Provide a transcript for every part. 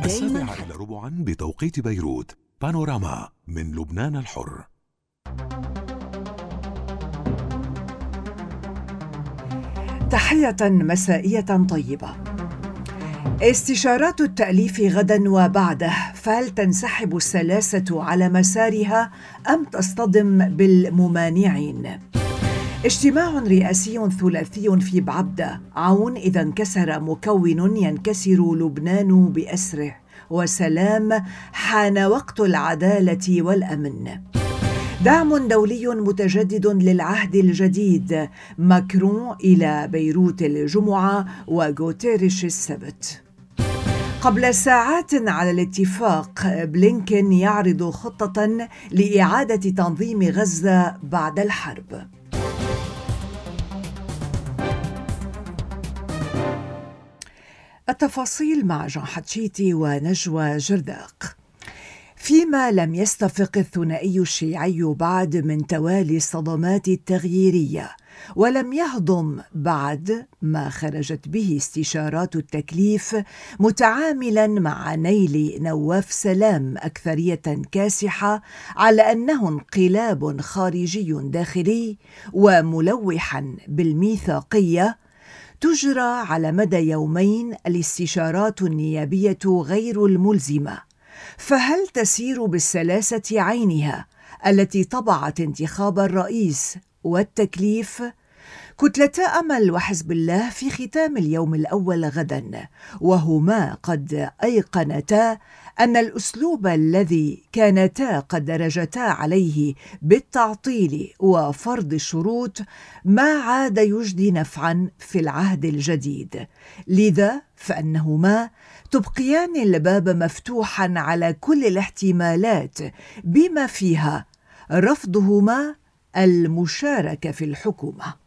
7:15 بتوقيت بيروت. بانوراما من لبنان الحر. تحية مسائية طيبة. استشارات التأليف غدا وبعده، فهل تنسحب السلاسة على مسارها أم تصطدم بالممانعين؟ اجتماع رئاسي ثلاثي في بعبدة. عون إذا انكسر مكون ينكسر لبنان بأسره، وسلام حان وقت العدالة والأمن. دعم دولي متجدد للعهد الجديد، ماكرون إلى بيروت الجمعة وغوتيريش السبت. قبل ساعات على الاتفاق، بلينكن يعرض خطة لإعادة تنظيم غزة بعد الحرب. التفاصيل مع جان حتشيتي ونجوى جرداق. فيما لم يستفق الثنائي الشيعي بعد من توالي الصدمات التغييرية، ولم يهضم بعد ما خرجت به استشارات التكليف، متعاملا مع نيل نواف سلام أكثرية كاسحة على أنه انقلاب خارجي داخلي وملوحا بالميثاقية، تجرى على مدى يومين الاستشارات النيابية غير الملزمة. فهل تسير بالسلاسة عينها التي طبعت انتخاب الرئيس والتكليف؟ كتلتا أمل وحزب الله في ختام اليوم الأول غدا، وهما قد أيقنتا أن الأسلوب الذي كانتا قد درجتا عليه بالتعطيل وفرض الشروط ما عاد يجدي نفعا في العهد الجديد، لذا فإنهما تبقيان الباب مفتوحا على كل الاحتمالات، بما فيها رفضهما المشاركة في الحكومة.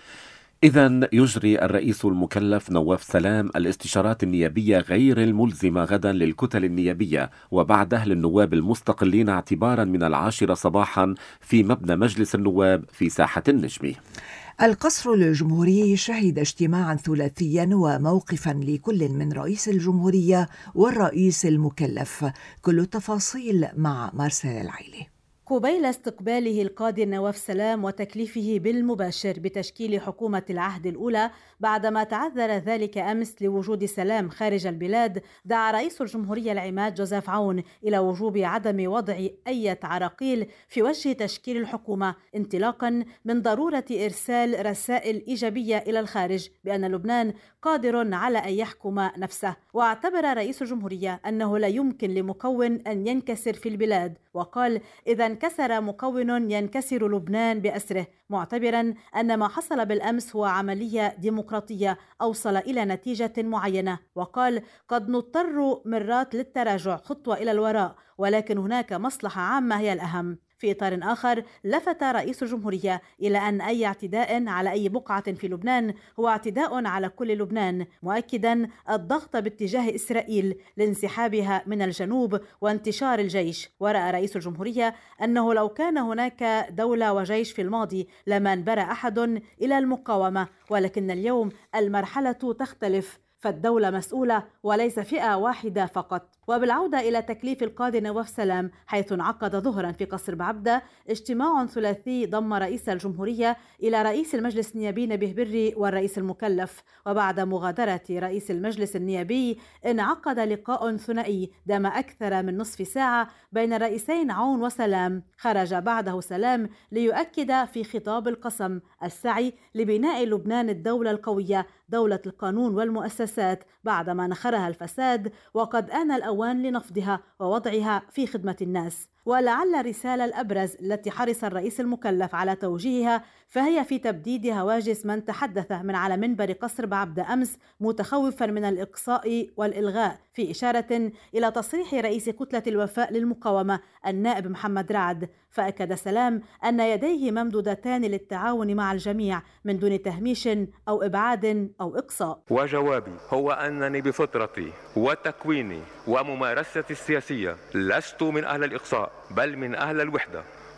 إذن يجري الرئيس المكلف نواف سلام الاستشارات النيابية غير الملزمة غدا للكتل النيابية وبعده للنواب المستقلين اعتبارا من 10 صباحا في مبنى مجلس النواب في ساحة النجمي. القصر الجمهوري شهد اجتماعا ثلاثيا وموقفا لكل من رئيس الجمهورية والرئيس المكلف. كل التفاصيل مع مارسيل العيلي. قبيل استقباله القادر نواف سلام وتكليفه بالمباشر بتشكيل حكومة العهد الأولى بعدما تعذر ذلك أمس لوجود سلام خارج البلاد، دعا رئيس الجمهورية العماد جوزيف عون إلى وجوب عدم وضع أي عراقيل في وجه تشكيل الحكومة، انطلاقا من ضرورة إرسال رسائل إيجابية إلى الخارج بأن لبنان قادر على أن يحكم نفسه. واعتبر رئيس الجمهورية أنه لا يمكن لمكون أن ينكسر في البلاد، وقال: إذا انكسر مكون ينكسر لبنان بأسره، معتبرا أن ما حصل بالأمس هو عملية ديمقراطية أوصل إلى نتيجة معينة. وقال: قد نضطر مرات للتراجع خطوة إلى الوراء، ولكن هناك مصلحة عامة هي الأهم. في إطار آخر، لفت رئيس الجمهورية إلى أن أي اعتداء على أي بقعة في لبنان هو اعتداء على كل لبنان، مؤكدا الضغط باتجاه إسرائيل لانسحابها من الجنوب وانتشار الجيش. ورأى رئيس الجمهورية أنه لو كان هناك دولة وجيش في الماضي لما انبرى أحد إلى المقاومة، ولكن اليوم المرحلة تختلف، فالدولة مسؤولة وليس فئة واحدة فقط. وبالعودة إلى تكليف القاضي نواف سلام، حيث انعقد ظهرا في قصر بعبدة اجتماع ثلاثي ضم رئيس الجمهورية إلى رئيس المجلس النيابي نبيه بري والرئيس المكلف. وبعد مغادرة رئيس المجلس النيابي انعقد لقاء ثنائي دام أكثر من نصف ساعة بين الرئيسين عون وسلام. خرج بعده سلام ليؤكد في خطاب القسم السعي لبناء لبنان الدولة القوية، دولة القانون والمؤسسات، بعدما نخرها الفساد، وقد آن الأوان لنفضها ووضعها في خدمة الناس. ولعل الرسالة الأبرز التي حرص الرئيس المكلف على توجيهها فهي في تبديد هواجس من تحدث من على منبر قصر بعبدة أمس متخوفا من الإقصاء والإلغاء، في إشارة إلى تصريح رئيس كتلة الوفاء للمقاومة النائب محمد رعد. فأكد سلام أن يديه ممدودتان للتعاون مع الجميع من دون تهميش أو إبعاد أو إقصاء. وجوابي هو أنني بفطرتي وتكويني وممارستي السياسية لست من أهل الإقصاء، بل من أهل الوحدة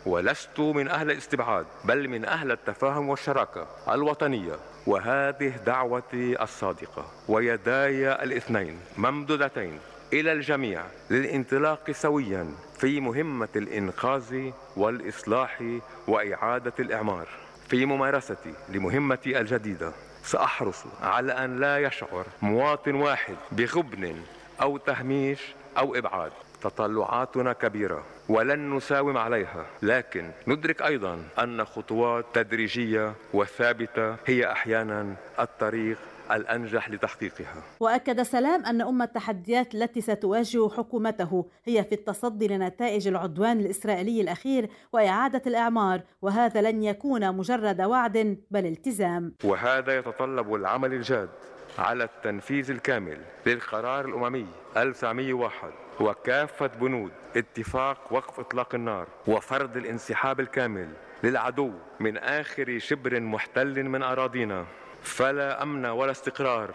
ولست من أهل الاستبعاد، بل من أهل التفاهم والشراكة الوطنية. وهذه دعوتي الصادقة ويداي الاثنين ممدودتين إلى الجميع للانطلاق سويا في مهمة الإنقاذ والإصلاح وإعادة الإعمار. في ممارستي لمهمتي الجديدة سأحرص على أن لا يشعر مواطن واحد بغبن أو تهميش أو إبعاد. تطلعاتنا كبيرة ولن نساوم عليها، لكن ندرك أيضا أن خطوات تدريجية وثابتة هي أحيانا الطريق الأنجح لتحقيقها. وأكد سلام أن التحديات التي ستواجه حكومته هي في التصدي لنتائج العدوان الإسرائيلي الأخير وإعادة الإعمار، وهذا لن يكون مجرد وعد بل التزام. وهذا يتطلب العمل الجاد على التنفيذ الكامل للقرار الأممي 1901 وكافة بنود اتفاق وقف إطلاق النار وفرض الانسحاب الكامل للعدو من آخر شبر محتل من أراضينا. فلا أمن ولا استقرار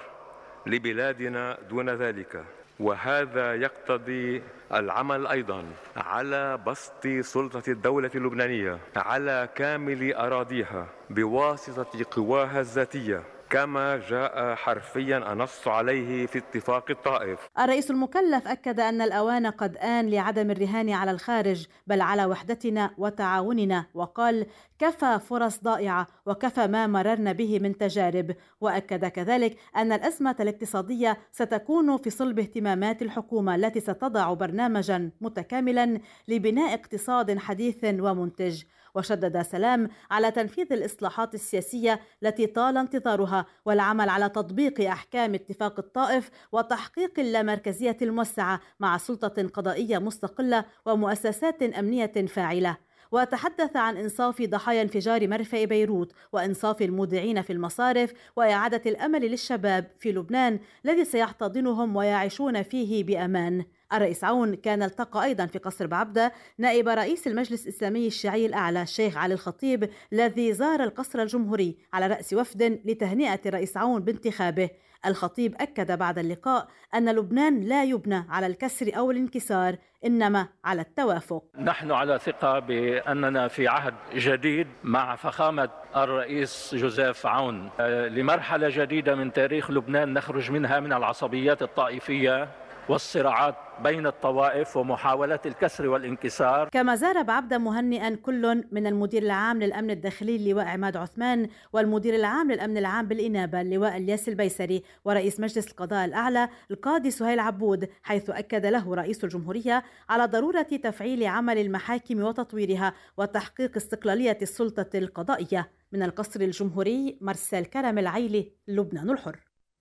لبلادنا دون ذلك، وهذا يقتضي العمل أيضا على بسط سلطة الدولة اللبنانية على كامل أراضيها بواسطة قواها الذاتية، كما جاء حرفيا النص عليه في اتفاق الطائف. الرئيس المكلف أكد أن الأوان قد آن لعدم الرهان على الخارج بل على وحدتنا وتعاوننا، وقال كفى فرص ضائعة وكفى ما مررنا به من تجارب. وأكد كذلك أن الأزمة الاقتصادية ستكون في صلب اهتمامات الحكومة التي ستضع برنامجا متكاملا لبناء اقتصاد حديث ومنتج. وشدد سلام على تنفيذ الإصلاحات السياسية التي طال انتظارها والعمل على تطبيق أحكام اتفاق الطائف وتحقيق اللامركزية الموسعة مع سلطة قضائية مستقلة ومؤسسات أمنية فاعلة. وتحدث عن إنصاف ضحايا انفجار مرفأ بيروت وإنصاف المودعين في المصارف وإعادة الأمل للشباب في لبنان الذي سيحتضنهم ويعيشون فيه بأمان. الرئيس عون كان التقى أيضا في قصر بعبدة نائب رئيس المجلس الإسلامي الشيعي الأعلى الشيخ علي الخطيب الذي زار القصر الجمهوري على رأس وفد لتهنئة الرئيس عون بانتخابه. الخطيب أكد بعد اللقاء أن لبنان لا يبنى على الكسر أو الانكسار إنما على التوافق. نحن على ثقة بأننا في عهد جديد مع فخامة الرئيس جوزيف عون لمرحلة جديدة من تاريخ لبنان نخرج منها من العصبيات الطائفية والصراعات بين الطوائف ومحاولات الكسر والانكسار. كما زار بعبدة مهنئا كل من المدير العام للأمن الداخلي اللواء عماد عثمان والمدير العام للأمن العام بالإنابة اللواء الياس البيسري ورئيس مجلس القضاء الأعلى القاضي سهيل عبود، حيث أكد له رئيس الجمهورية على ضرورة تفعيل عمل المحاكم وتطويرها وتحقيق استقلالية السلطة القضائية. من القصر الجمهوري مرسال كرم العيلي، لبنان الحر.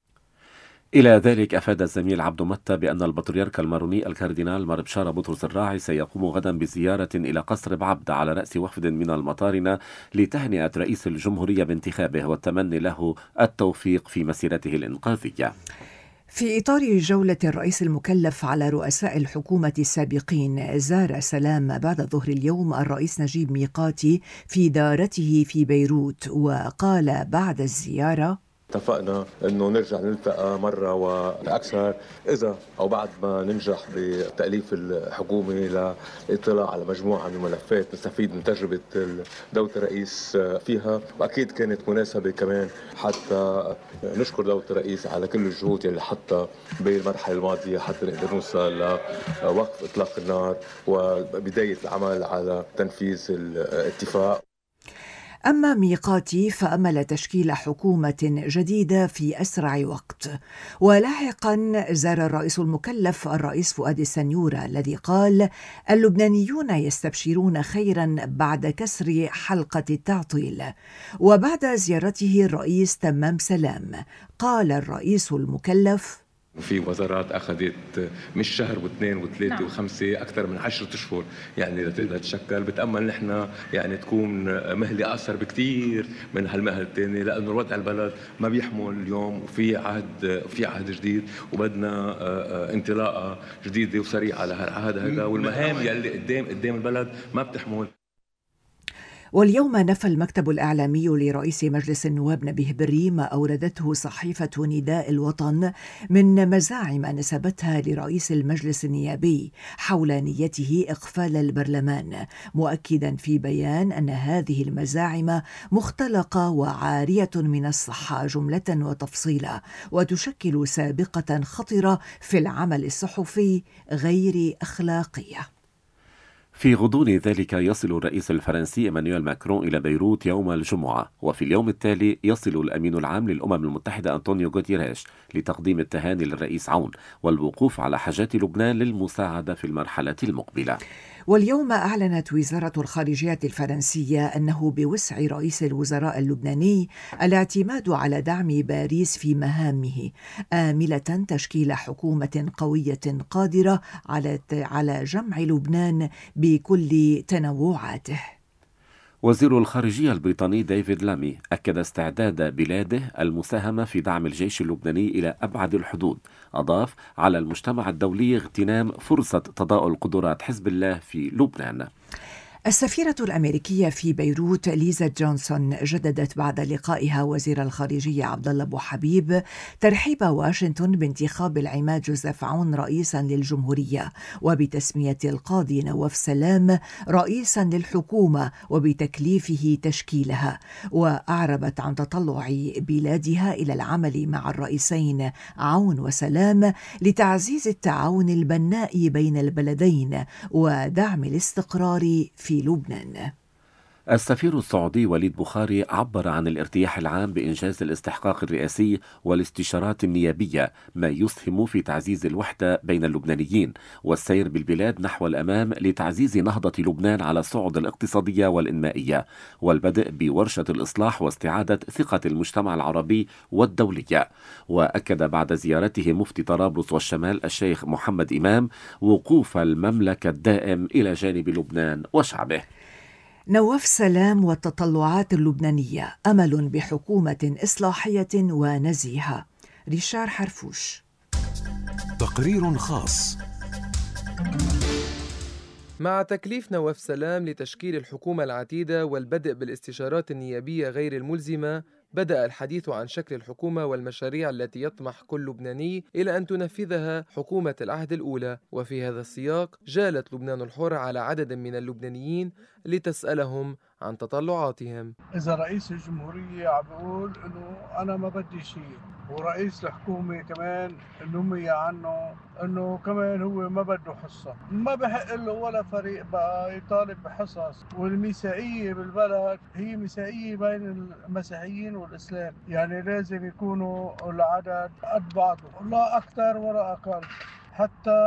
إلى ذلك أفاد الزميل عبد متى بأن البطريرك الماروني الكاردينال مار بشارة بطرس الراعي سيقوم غدا بزيارة إلى قصر بعبدة على رأس وفد من المطارنة لتهنئة رئيس الجمهورية بانتخابه والتمني له التوفيق في مسيرته الإنقاذية. في إطار جولة الرئيس المكلف على رؤساء الحكومة السابقين، زار سلام بعد ظهر اليوم الرئيس نجيب ميقاتي في دارته في بيروت، وقال بعد الزيارة: اتفقنا انه نرجع نلتقى مرة واكثر اذا او بعد ما ننجح بتأليف الحكومة للاطلاع على مجموعة من الملفات نستفيد من تجربة دولة الرئيس فيها. واكيد كانت مناسبة كمان حتى نشكر دولة الرئيس على كل الجهود اللي حطها بالمرحلة الماضية حتى نقدر نوصل لوقف اطلاق النار وبداية العمل على تنفيذ الاتفاق. أما ميقاتي فأمل تشكيل حكومة جديدة في أسرع وقت. ولاحقا زار الرئيس المكلف الرئيس فؤاد السنيورة الذي قال: اللبنانيون يستبشرون خيرا بعد كسر حلقة التعطيل. وبعد زيارته الرئيس تمام سلام قال الرئيس المكلف: في وزارات أخذت مش شهر واثنين وثلاثة وخمسة أكثر من 10 أشهر يعني لتتشكل. بتأمل نحن يعني تكون مهلة أقصر بكتير من هالمهلة الثانية، لأنه الوضع البلد ما بيحمل اليوم وفي عهد جديد وبدنا انطلاقة جديدة وسريعة على هالعهد هذا، والمهام يلي قدام البلد ما بتحمل. واليوم نفى المكتب الإعلامي لرئيس مجلس النواب نبيه بري ما أوردته صحيفة نداء الوطن من مزاعم نسبتها لرئيس المجلس النيابي حول نيته إقفال البرلمان، مؤكدا في بيان أن هذه المزاعم مختلقة وعارية من الصحة جملة وتفصيلا، وتشكل سابقة خطرة في العمل الصحفي غير أخلاقية. في غضون ذلك يصل الرئيس الفرنسي إيمانويل ماكرون إلى بيروت يوم الجمعة، وفي اليوم التالي يصل الأمين العام للأمم المتحدة أنطونيو غوتيريش لتقديم التهاني للرئيس عون والوقوف على حاجات لبنان للمساعدة في المرحلة المقبلة. واليوم أعلنت وزارة الخارجية الفرنسية أنه بوسع رئيس الوزراء اللبناني الاعتماد على دعم باريس في مهامه، آملة تشكيل حكومة قوية قادرة على جمع لبنان بكل تنوعاته. وزير الخارجية البريطاني ديفيد لامي أكد استعداد بلاده المساهمة في دعم الجيش اللبناني إلى أبعد الحدود. أضاف: على المجتمع الدولي اغتنام فرصة تضاؤل قدرات حزب الله في لبنان. السفيرة الأمريكية في بيروت ليزا جونسون جددت بعد لقائها وزير الخارجية عبد الله أبو حبيب ترحيب واشنطن بانتخاب العماد جوزيف عون رئيسا للجمهورية، وبتسمية القاضي نواف سلام رئيسا للحكومة وبتكليفه تشكيلها. وأعربت عن تطلع بلادها إلى العمل مع الرئيسين عون وسلام لتعزيز التعاون البناء بين البلدين ودعم الاستقرار في لبنان. السفير السعودي وليد بخاري عبر عن الارتياح العام بإنجاز الاستحقاق الرئاسي والاستشارات النيابية، ما يسهم في تعزيز الوحدة بين اللبنانيين والسير بالبلاد نحو الأمام لتعزيز نهضة لبنان على الصعد الاقتصادية والإنمائية، والبدء بورشة الإصلاح واستعادة ثقة المجتمع العربي والدولية. وأكد بعد زيارته مفتي طرابلس والشمال الشيخ محمد إمام وقوف المملكة الدائم إلى جانب لبنان وشعبه. نواف سلام والتطلعات اللبنانية: أمل بحكومة إصلاحية ونزيهة. ريشار حرفوش. تقرير خاص. مع تكليف نواف سلام لتشكيل الحكومة العتيدة والبدء بالاستشارات النيابية غير الملزمة، بدأ الحديث عن شكل الحكومة والمشاريع التي يطمح كل لبناني إلى أن تنفذها حكومة العهد الأولى. وفي هذا السياق جالت لبنان الحر على عدد من اللبنانيين لتسألهم عن تطلعاتهم. إذا رئيس الجمهورية عم بيقول إنه أنا ما بدي شيء، ورئيس الحكومة كمان النمية عنه إنه كمان هو ما بده حصة، ما بحق له ولا فريق بقى يطالب بحصص. والميثاقية بالبلد هي ميثاقية بين المسيحيين والإسلام، يعني لازم يكونوا العدد قد بعضه، لا أكثر ولا أقل، حتى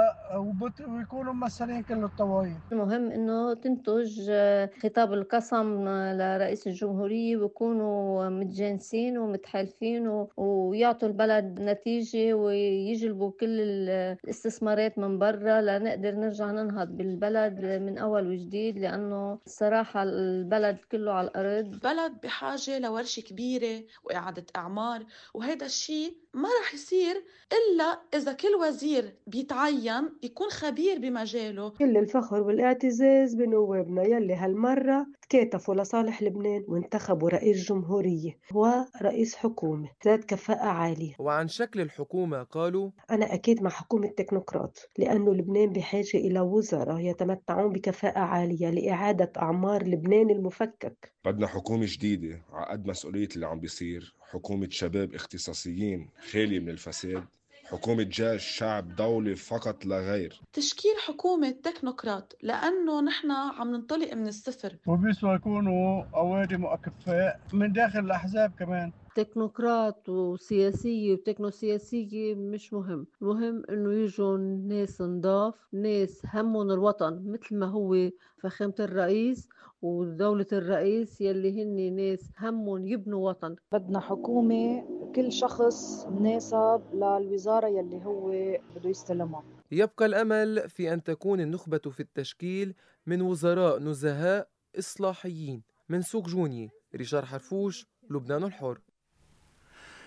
ويكونوا ممثلين كل الطوائف. المهم انه تنتج خطاب القسم لرئيس الجمهورية ويكونوا متجانسين ومتحالفين ويعطوا البلد نتيجة ويجلبوا كل الاستثمارات من برا لنقدر نرجع ننهض بالبلد من اول وجديد، لانه الصراحة البلد كله على الارض. البلد بحاجة لورشة كبيرة واعادة اعمار، وهذا الشيء ما رح يصير الا اذا كل وزير بيتعين يكون خبير بمجاله. كل الفخر والاعتزاز بنوابنا يلي هالمرة تكاتفوا لصالح لبنان وانتخبوا رئيس جمهورية ورئيس حكومة ذات كفاءة عالية. وعن شكل الحكومة قالوا: أنا أكيد مع حكومة تكنوقراط، لأنه لبنان بحاجة إلى وزراء يتمتعون بكفاءة عالية لإعادة أعمار لبنان المفكك. بدنا حكومة جديدة على قد مسؤولية اللي عم بيصير، حكومة شباب اختصاصيين خالية من الفساد، حكومة جيش شعب دولة فقط لا غير. تشكيل حكومة تكنوقراط لأنه نحن عم ننطلق من الصفر، وبيسوا يكونوا أوادم وأكفاء من داخل الأحزاب كمان. تكنوقراط وسياسية وتكنوسياسية مش مهم، المهم انه يجوا ناس نضاف، ناس همهم الوطن مثل ما هو فخامة الرئيس ودولة الرئيس يلي هن ناس همهم يبنوا وطن. بدنا حكومة كل شخص مناسب للوزارة يلي هو بده يستلمها. يبقى الأمل في أن تكون النخبة في التشكيل من وزراء نزهاء إصلاحيين. من سوق جوني، ريشار حرفوش، لبنان الحر.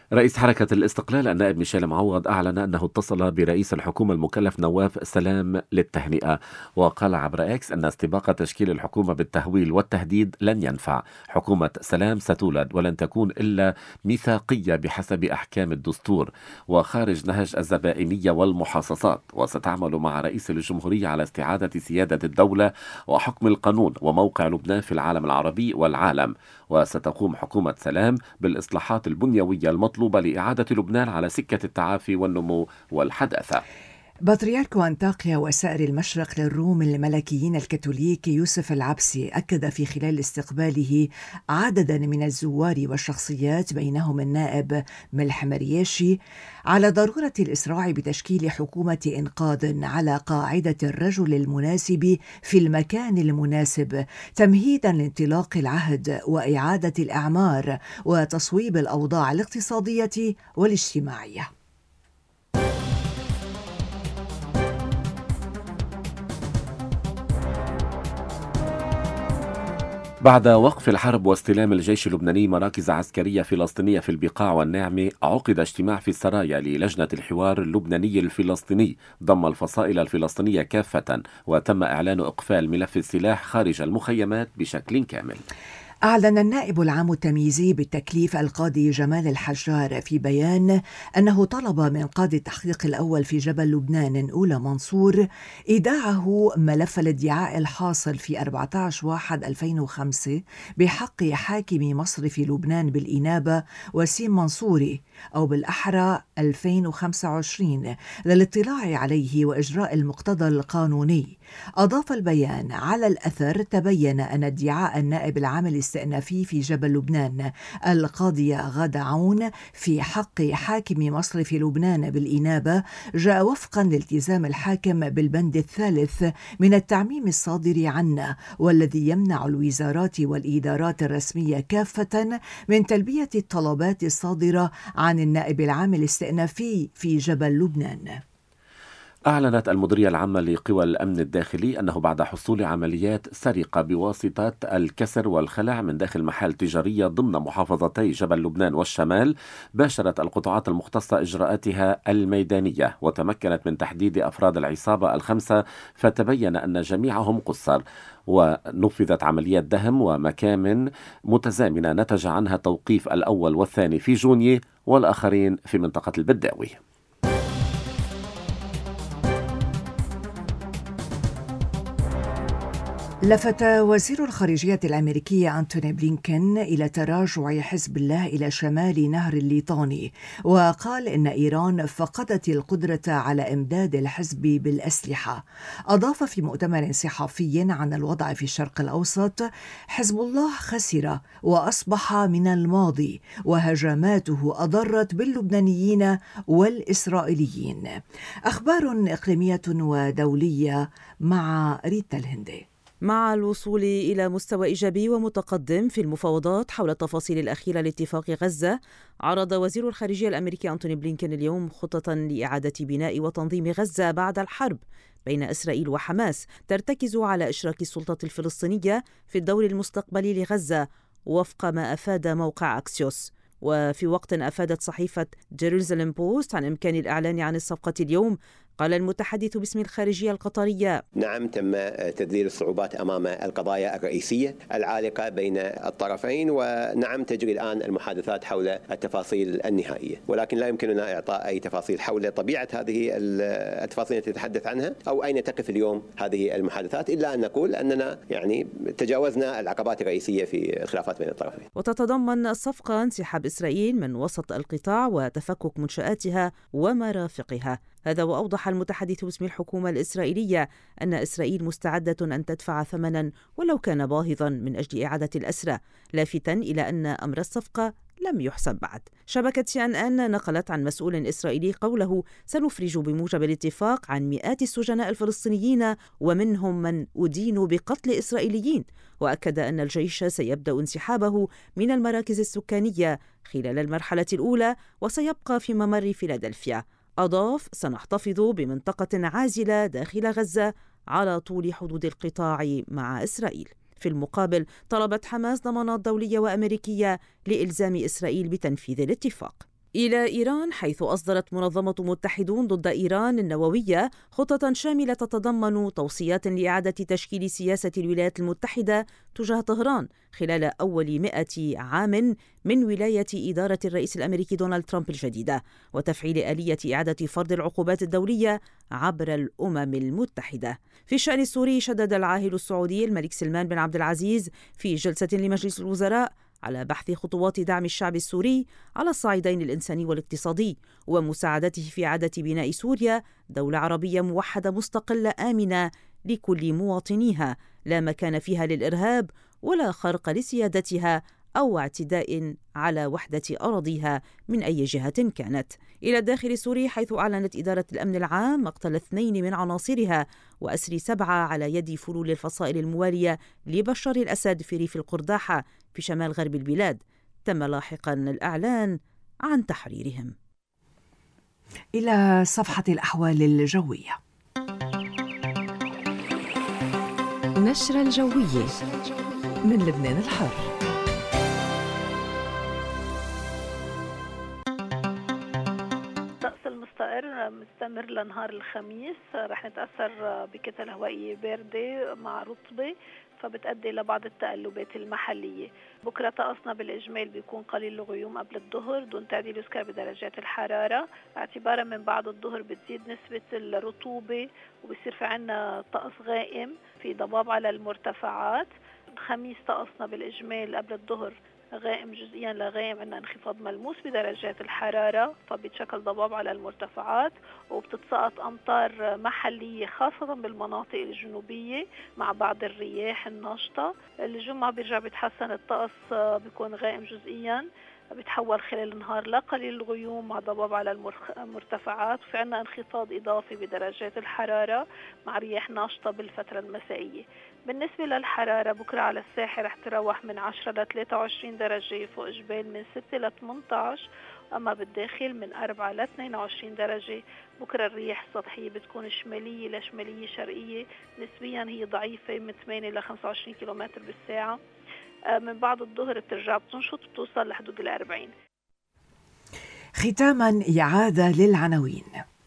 رئيس حركة الاستقلال النائب ميشيل معوض أعلن أنه اتصل برئيس الحكومة المكلف نواف سلام للتهنئة، وقال عبر إكس أن استباق تشكيل الحكومة بالتهويل والتهديد لن ينفع. حكومة سلام ستولد ولن تكون إلا ميثاقية بحسب أحكام الدستور وخارج نهج الزبائنية والمحاصصات، وستعمل مع رئيس الجمهورية على استعادة سيادة الدولة وحكم القانون وموقع لبنان في العالم العربي والعالم. وستقوم حكومة سلام بالإصلاحات البنيوية المطلوبة لإعادة لبنان على سكة التعافي والنمو والحداثة. بطريرك أنطاكيا وسائر المشرق للروم الملكيين الكاثوليك يوسف العبسي أكد في خلال استقباله عددا من الزوار والشخصيات بينهم النائب ملح مرياشي على ضرورة الإسراع بتشكيل حكومة إنقاذ على قاعدة الرجل المناسب في المكان المناسب، تمهيدا لانطلاق العهد وإعادة الأعمار وتصويب الأوضاع الاقتصادية والاجتماعية. بعد وقف الحرب واستلام الجيش اللبناني مراكز عسكرية فلسطينية في البقاع والنعمة، عقد اجتماع في السرايا للجنة الحوار اللبناني الفلسطيني ضم الفصائل الفلسطينية كافة، وتم إعلان إقفال ملف السلاح خارج المخيمات بشكل كامل. أعلن النائب العام التمييزي بالتكليف القاضي جمال الحجار في بيان أنه طلب من قاضي التحقيق الأول في جبل لبنان أولى منصور إيداعه ملف الادعاء الحاصل في 14/1/2005 بحق حاكم مصرف لبنان بالإنابة وسيم منصوري، أو بالأحرى 2025، للاطلاع عليه وإجراء المقتضى القانوني. أضاف البيان: على الأثر تبين أن ادعاء النائب العام الاستئنافي في جبل لبنان القاضية غادة عون في حق حاكم مصرف لبنان بالإنابة جاء وفقا لالتزام الحاكم بالبند الثالث من التعميم الصادر عنه، والذي يمنع الوزارات والإدارات الرسمية كافة من تلبية الطلبات الصادرة عن النائب العام الاستئنافي في جبل لبنان. أعلنت المديرية العامة لقوى الأمن الداخلي أنه بعد حصول عمليات سرقة بواسطة الكسر والخلع من داخل محال تجارية ضمن محافظتي جبل لبنان والشمال، باشرت القطاعات المختصة إجراءاتها الميدانية وتمكنت من تحديد أفراد العصابة ال5، فتبين أن جميعهم قُصّر، ونفذت عمليات دهم ومكامن متزامنة نتج عنها توقيف الأول والثاني في جونية والآخرين في منطقة البداوي. لفت وزير الخارجية الأمريكي أنتوني بلينكن إلى تراجع حزب الله إلى شمال نهر الليطاني، وقال إن إيران فقدت القدرة على إمداد الحزب بالأسلحة. أضاف في مؤتمر صحفي عن الوضع في الشرق الأوسط: حزب الله خسر وأصبح من الماضي، وهجماته أضرت باللبنانيين والإسرائيليين. أخبار إقليمية ودولية مع ريتا الهندي. مع الوصول إلى مستوى إيجابي ومتقدم في المفاوضات حول التفاصيل الأخيرة لاتفاق غزة، عرض وزير الخارجية الأمريكي أنتوني بلينكن اليوم خطة لإعادة بناء وتنظيم غزة بعد الحرب بين إسرائيل وحماس، ترتكز على إشراك السلطة الفلسطينية في الدور المستقبلي لغزة وفق ما أفاد موقع أكسيوس. وفي وقت أفادت صحيفة جيروزاليم بوست عن إمكان الإعلان عن الصفقة اليوم، قال المتحدث باسم الخارجية القطرية: نعم، تم تذليل الصعوبات أمام القضايا الرئيسية العالقة بين الطرفين، ونعم تجري الآن المحادثات حول التفاصيل النهائية، ولكن لا يمكننا إعطاء أي تفاصيل حول طبيعة هذه التفاصيل التي تتحدث عنها أو أين تقف اليوم هذه المحادثات، إلا أن نقول أننا تجاوزنا العقبات الرئيسية في الخلافات بين الطرفين. وتتضمن الصفقة انسحاب إسرائيل من وسط القطاع وتفكك منشآتها ومرافقها. هذا وأوضح المتحدث باسم الحكومة الإسرائيلية أن إسرائيل مستعدة أن تدفع ثمنا ولو كان باهظا من أجل إعادة الأسرى، لافتاً إلى أن أمر الصفقة لم يحسم بعد. شبكة CNN نقلت عن مسؤول إسرائيلي قوله: سنفرج بموجب الاتفاق عن مئات السجناء الفلسطينيين ومنهم من أدين بقتل إسرائيليين، وأكد أن الجيش سيبدأ انسحابه من المراكز السكانية خلال المرحلة الأولى وسيبقى في ممر فيلادلفيا. أضاف: سنحتفظ بمنطقة عازلة داخل غزة على طول حدود القطاع مع إسرائيل. في المقابل طلبت حماس ضمانات دولية وأمريكية لإلزام إسرائيل بتنفيذ الاتفاق. إلى إيران، حيث أصدرت منظمة متحدون ضد إيران النووية خطة شاملة تتضمن توصيات لإعادة تشكيل سياسة الولايات المتحدة تجاه طهران خلال أول 100 عام من ولاية إدارة الرئيس الأمريكي دونالد ترامب الجديدة، وتفعيل آلية إعادة فرض العقوبات الدولية عبر الأمم المتحدة. في الشأن السوري، شدد العاهل السعودي الملك سلمان بن عبد العزيز في جلسة لمجلس الوزراء على بحث خطوات دعم الشعب السوري على الصعيدين الإنساني والاقتصادي، ومساعدته في إعادة بناء سوريا دولة عربية موحدة مستقلة آمنة لكل مواطنيها، لا مكان فيها للإرهاب ولا خرق لسيادتها أو اعتداء على وحدة أراضيها من أي جهة كانت. إلى الداخل السوري، حيث أعلنت إدارة الأمن العام مقتل 2 من عناصرها وأسر 7 على يد فلول الفصائل الموالية لبشار الأسد في ريف القرداحة في شمال غرب البلاد. تم لاحقا الإعلان عن تحريرهم. إلى صفحة الأحوال الجوية. نشرة الجوية من لبنان الحر. مستمر لنهار الخميس، رح نتأثر بكتل هوائية باردة مع رطبة، فبتؤدي لبعض التقلبات المحلية. بكرة طقسنا بالإجمال بيكون قليل الغيوم قبل الظهر دون تعديل يذكر بدرجات الحرارة. اعتبارا من بعد الظهر بتزيد نسبة الرطوبة وبصير في عنا طقس غائم في ضباب على المرتفعات. الخميس طقسنا بالإجمال قبل الظهر غائم جزئيا لغائم، عندنا انخفاض ملموس بدرجات الحرارة، فبيتشكل ضباب على المرتفعات وبتتساقط أمطار محلية خاصة بالمناطق الجنوبية مع بعض الرياح الناشطة. الجمعة بيرجع بيتحسن الطقس، بيكون غائم جزئيا، بتحول خلال النهار لقليل الغيوم مع ضباب على المرتفعات، وفي عنا انخفاض إضافي بدرجات الحرارة مع رياح ناشطة بالفترة المسائية. بالنسبة للحرارة، بكرة على الساحل رح تروح من 10 ل 23 درجة، فوق جبال من 6 ل 18، أما بالداخل من 4 ل 22 درجة. بكرة الرياح السطحية بتكون شمالية لشمالية شرقية، نسبيا هي ضعيفة من 8 ل 25 كيلومتر بالساعة. من بعد الظهر بترجع بتنشط بتوصل لحدود 40. ختاما إعادة للعناوين.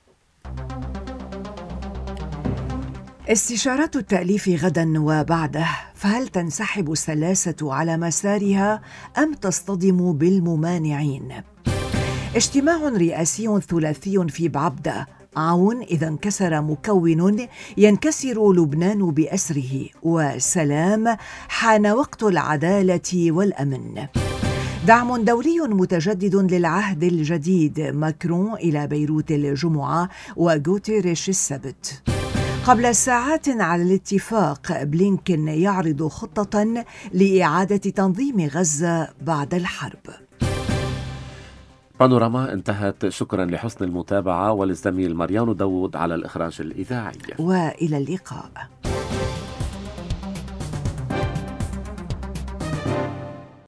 استشارات التأليف غدا وبعده، فهل تنسحب السلاسة على مسارها أم تصطدم بالممانعين؟ اجتماع رئاسي ثلاثي في بعبدة، عون إذا انكسر مكون ينكسر لبنان بأسره، وسلام حان وقت العدالة والأمن. دعم دولي متجدد للعهد الجديد، ماكرون إلى بيروت الجمعة وغوتيريش السبت. قبل ساعات على الاتفاق، بلينكن يعرض خطة لإعادة تنظيم غزة بعد الحرب. بانوراما انتهت. شكرا لحسن المتابعة وللزميل مريان داود على الإخراج الإذاعي، وإلى اللقاء.